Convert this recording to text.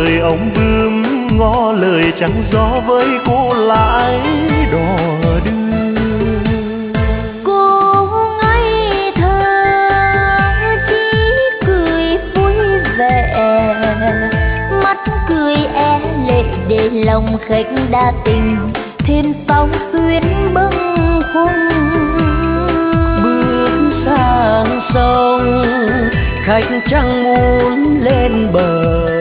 đời ông bướm, ngó lời trắng gió với cô lái đò đưa. Cô ngây thơ chỉ cười vui vẻ, mắt cười é lệ để lòng khách đa tình thêm phong tuyến bâng khuâng. Bước sang sông khách chẳng muốn lên bờ,